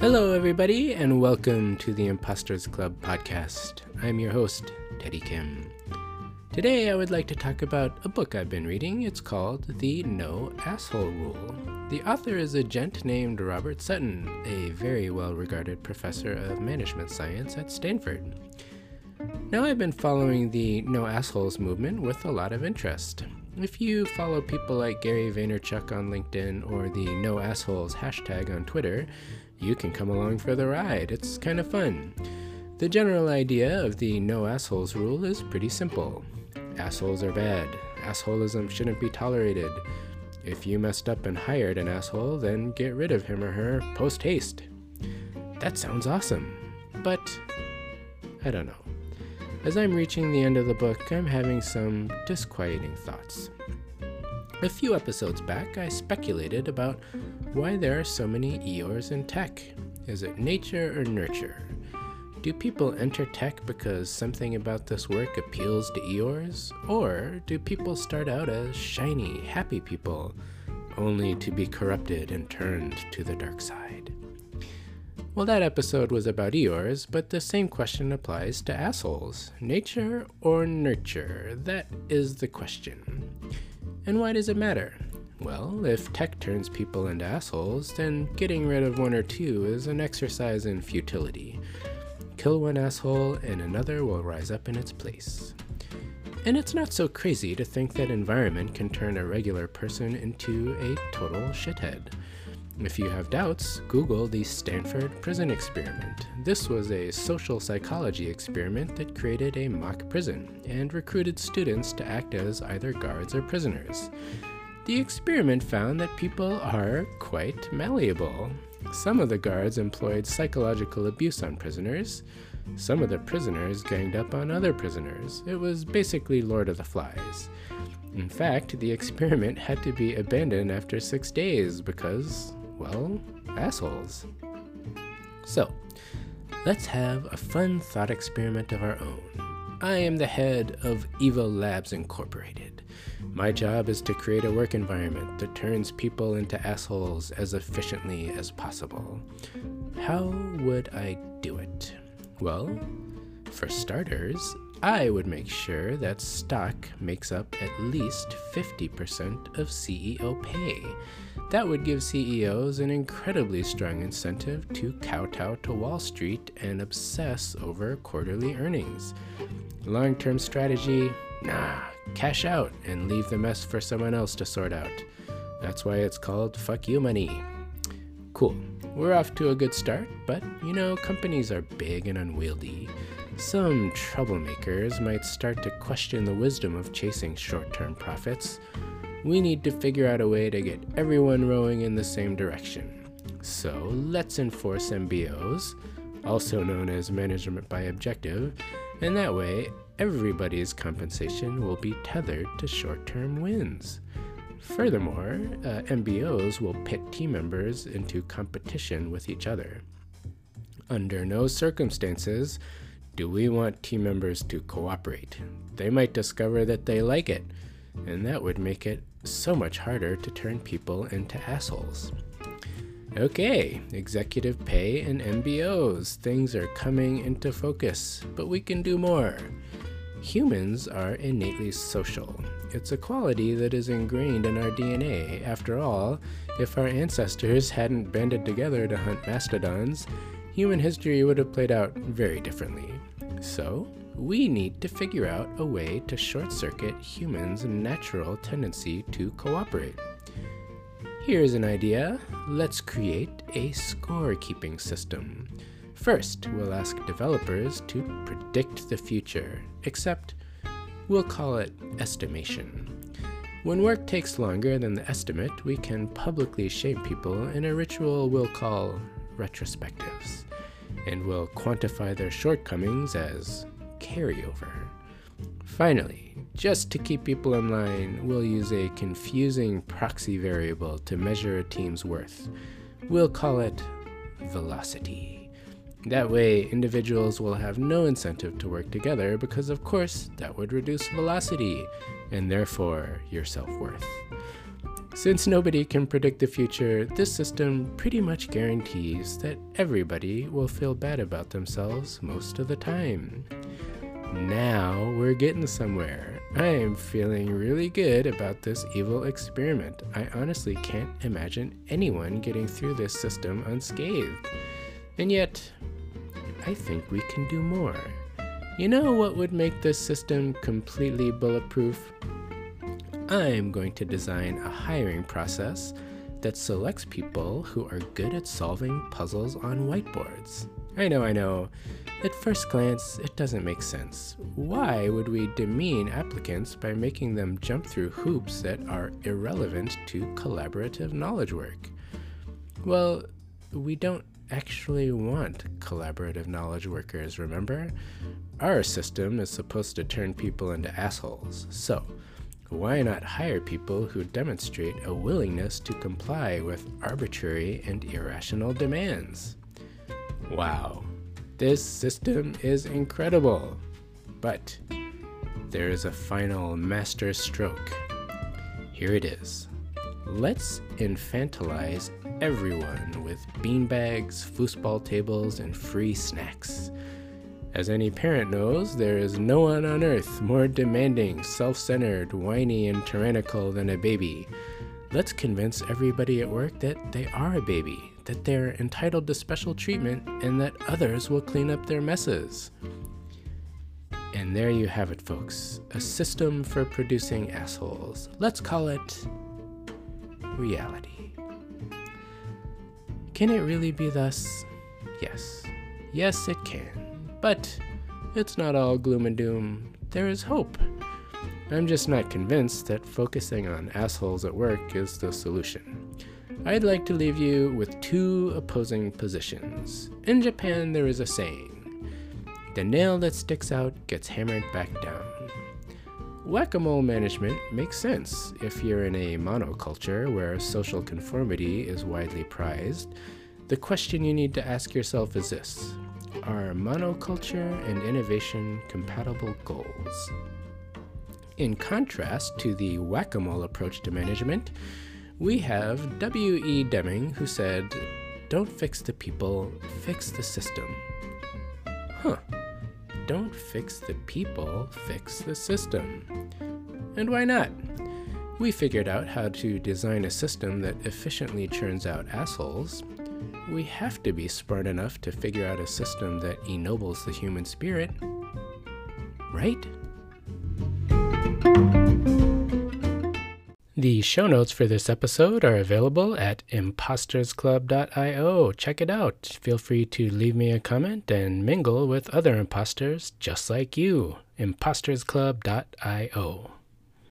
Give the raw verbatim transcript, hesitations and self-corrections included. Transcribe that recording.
Hello, everybody, and welcome to the Imposters Club podcast. I'm your host, Teddy Kim. Today, I would like to talk about a book I've been reading. It's called The No Asshole Rule. The author is a gent named Robert Sutton, a very well-regarded professor of management science at Stanford. Now, I've been following the No Assholes movement with a lot of interest. If you follow people like Gary Vaynerchuk on LinkedIn or the No Assholes hashtag on Twitter, you can come along for the ride. It's kind of fun. The general idea of the No Assholes rule is pretty simple. Assholes are bad. Assholism shouldn't be tolerated. If you messed up and hired an asshole, then get rid of him or her post haste. That sounds awesome, but I don't know. As I'm reaching the end of the book, I'm having some disquieting thoughts. A few episodes back, I speculated about why there are so many Eeyores in tech. Is it nature or nurture? Do people enter tech because something about this work appeals to Eeyores? Or do people start out as shiny, happy people, only to be corrupted and turned to the dark side? Well, that episode was about Eeyores, but the same question applies to assholes. Nature or nurture? That is the question. And why does it matter? Well, if tech turns people into assholes, then getting rid of one or two is an exercise in futility. Kill one asshole and another will rise up in its place. And it's not so crazy to think that environment can turn a regular person into a total shithead. If you have doubts, Google the Stanford Prison Experiment. This was a social psychology experiment that created a mock prison and recruited students to act as either guards or prisoners. The experiment found that people are quite malleable. Some of the guards employed psychological abuse on prisoners. Some of the prisoners ganged up on other prisoners. It was basically Lord of the Flies. In fact, the experiment had to be abandoned after six days because, well, assholes. So, let's have a fun thought experiment of our own. I am the head of Evil Labs Incorporated. My job is to create a work environment that turns people into assholes as efficiently as possible. How would I do it? Well, for starters, I would make sure that stock makes up at least fifty percent of C E O pay. That would give C E Os an incredibly strong incentive to kowtow to Wall Street and obsess over quarterly earnings. Long-term strategy? Nah, cash out and leave the mess for someone else to sort out. That's why it's called fuck you money. Cool, we're off to a good start, but you know, companies are big and unwieldy. Some troublemakers might start to question the wisdom of chasing short-term profits. We need to figure out a way to get everyone rowing in the same direction. So let's enforce M B Os, also known as management by objective, and that way everybody's compensation will be tethered to short-term wins. Furthermore, uh, M B Os will pit team members into competition with each other. Under no circumstances do we want team members to cooperate. They might discover that they like it, and that would make it so much harder to turn people into assholes. Okay, executive pay and M B Os. Things are coming into focus, but we can do more. Humans are innately social. It's a quality that is ingrained in our D N A. After all, if our ancestors hadn't banded together to hunt mastodons, human history would have played out very differently. So, we need to figure out a way to short-circuit humans' natural tendency to cooperate. Here's an idea. Let's create a score-keeping system. First, we'll ask developers to predict the future, except we'll call it estimation. When work takes longer than the estimate, we can publicly shame people in a ritual we'll call retrospectives, and we'll quantify their shortcomings as carryover. Finally, just to keep people in line, we'll use a confusing proxy variable to measure a team's worth. We'll call it velocity. That way, individuals will have no incentive to work together because, of course, that would reduce velocity and therefore your self-worth. Since nobody can predict the future, this system pretty much guarantees that everybody will feel bad about themselves most of the time. Now we're getting somewhere. I am feeling really good about this evil experiment. I honestly can't imagine anyone getting through this system unscathed. And yet, I think we can do more. You know what would make this system completely bulletproof? I'm going to design a hiring process that selects people who are good at solving puzzles on whiteboards. I know, I know. At first glance, it doesn't make sense. Why would we demean applicants by making them jump through hoops that are irrelevant to collaborative knowledge work? Well, we don't actually want collaborative knowledge workers, remember? Our system is supposed to turn people into assholes. So, why not hire people who demonstrate a willingness to comply with arbitrary and irrational demands? Wow, this system is incredible. But there is a final master stroke. Here it is. Let's infantilize everyone with beanbags, foosball tables, and free snacks. As any parent knows, there is no one on earth more demanding, self-centered, whiny, and tyrannical than a baby. Let's convince everybody at work that they are a baby, that they're entitled to special treatment, and that others will clean up their messes. And there you have it, folks. A system for producing assholes. Let's call it reality. Can it really be thus? Yes. Yes, it can. But it's not all gloom and doom. There is hope. I'm just not convinced that focusing on assholes at work is the solution. I'd like to leave you with two opposing positions. In Japan, there is a saying, "The nail that sticks out gets hammered back down." Whack-a-mole management makes sense if you're in a monoculture where social conformity is widely prized. The question you need to ask yourself is this: are monoculture and innovation compatible goals? In contrast to the whack-a-mole approach to management, we have W E Deming, who said, "Don't fix the people, fix the system." Huh. Don't fix the people, fix the system. And why not? We figured out how to design a system that efficiently churns out assholes. We have to be smart enough to figure out a system that ennobles the human spirit, right? The show notes for this episode are available at imposters club dot io. Check it out. Feel free to leave me a comment and mingle with other imposters just like you. imposters club dot io.